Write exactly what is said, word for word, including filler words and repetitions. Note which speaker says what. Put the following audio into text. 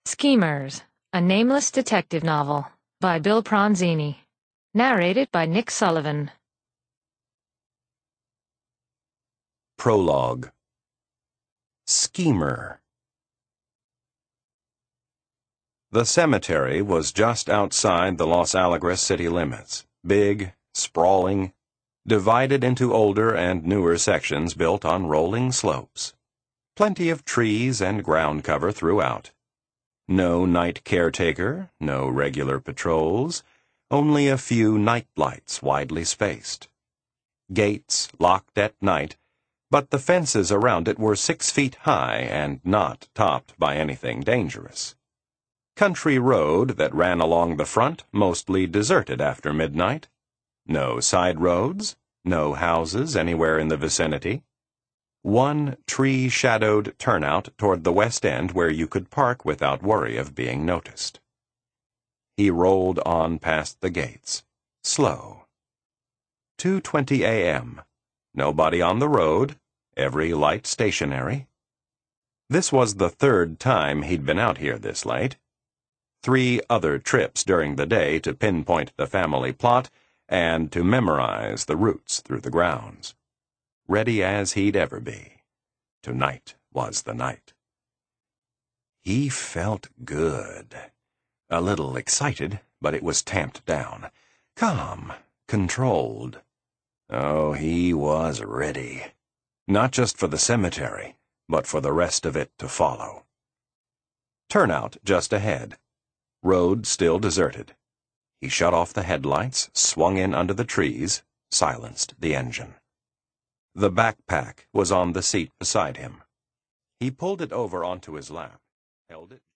Speaker 1: Schemers, a nameless detective novel by Bill Pronzini. Narrated by Nick Sullivan.
Speaker 2: Prologue. Schemer. The cemetery was just outside the Los Alegres city limits, big, sprawling, divided into older and newer sections built on rolling slopes. Plenty of trees and ground cover throughout. No night caretaker, no regular patrols, only a few night lights widely spaced. Gates locked at night, but the fences around it were six feet high and not topped by anything dangerous. Country road that ran along the front mostly deserted after midnight. No side roads, no houses anywhere in the vicinity. One tree-shadowed turnout toward the west end where you could park without worry of being noticed. He rolled on past the gates, slow. two twenty a m Nobody on the road, every light stationary. This was the third time he'd been out here this late. Three other trips during the day to pinpoint the family plot and to memorize the routes through the grounds. Ready as he'd ever be. Tonight was the night. He felt good. A little excited, but it was tamped down. Calm, controlled. Oh, he was ready. Not just for the cemetery, but for the rest of it to follow. Turnout just ahead. Road still deserted. He shut off the headlights, swung in under the trees, silenced the engine. The backpack was on the seat beside him. He pulled it over onto his lap, held it